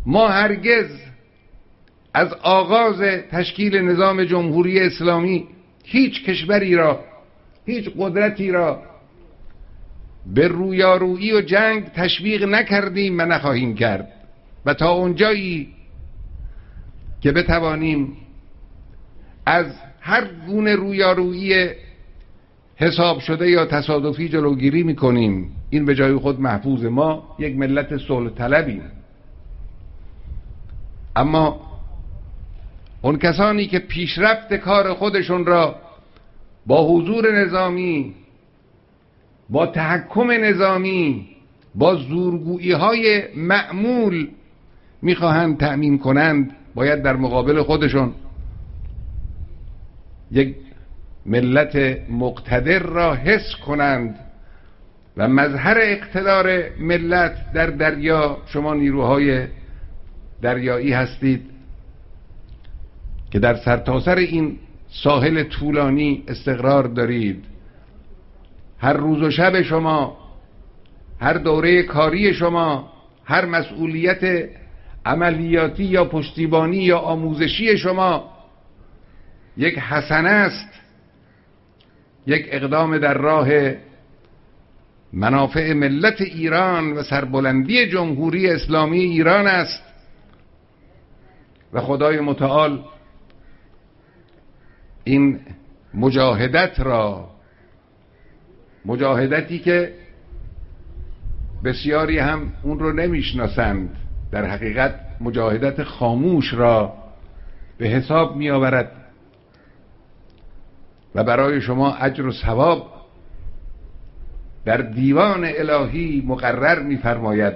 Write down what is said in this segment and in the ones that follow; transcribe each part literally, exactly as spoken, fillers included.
ما هرگز از آغاز تشکیل نظام جمهوری اسلامی هیچ کشوری را، هیچ قدرتی را به رویارویی و جنگ تشویق نکردیم و نخواهیم کرد و تا اونجایی که بتوانیم از هر گونه رویارویی حساب شده یا تصادفی جلوگیری میکنیم. این به جای خود محفوظ. ما یک ملت صلح طلبیم، اما اون کسانی که پیشرفت کار خودشون را با حضور نظامی، با تحکم نظامی، با زورگویی های معمول میخواهند تأمین کنند، باید در مقابل خودشون یک ملت مقتدر را حس کنند و مظهر اقتدار ملت در دریا شما نیروهای دریایی هستید که در سرتاسر این ساحل طولانی استقرار دارید. هر روز و شب شما، هر دوره کاری شما، هر مسئولیت عملیاتی یا پشتیبانی یا آموزشی شما یک حسنه است، یک اقدام در راه منافع ملت ایران و سربلندی جمهوری اسلامی ایران است و خدای متعال این مجاهدت را، مجاهدتی که بسیاری هم اون رو نمیشناسند، در حقیقت مجاهدت خاموش را به حساب می آورد و برای شما اجر و ثواب در دیوان الهی مقرر می فرماید.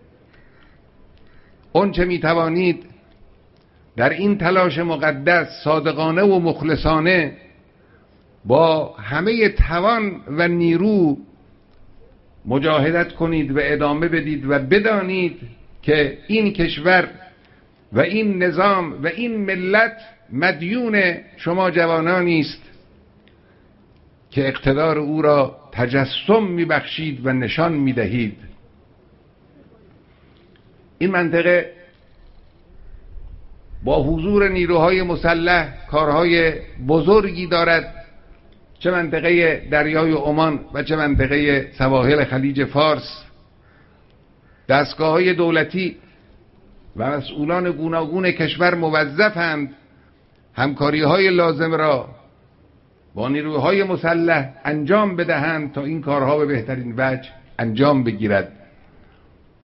اون چه می توانید در این تلاش مقدس صادقانه و مخلصانه با همه توان و نیرو مجاهدت کنید و ادامه بدید و بدانید که این کشور و این نظام و این ملت مدیون شما جوانانی است که اقتدار او را تجسم میبخشید و نشان میدهید. این منطقه با حضور نیروهای مسلح کارهای بزرگی دارد، چه منطقه دریای عمان و چه منطقه سواحل خلیج فارس. دستگاه‌های دولتی و مسئولان گوناگون کشور موظفند همکاری‌های لازم را با نیروهای مسلح انجام بدهند تا این کارها به بهترین وجه انجام بگیرد.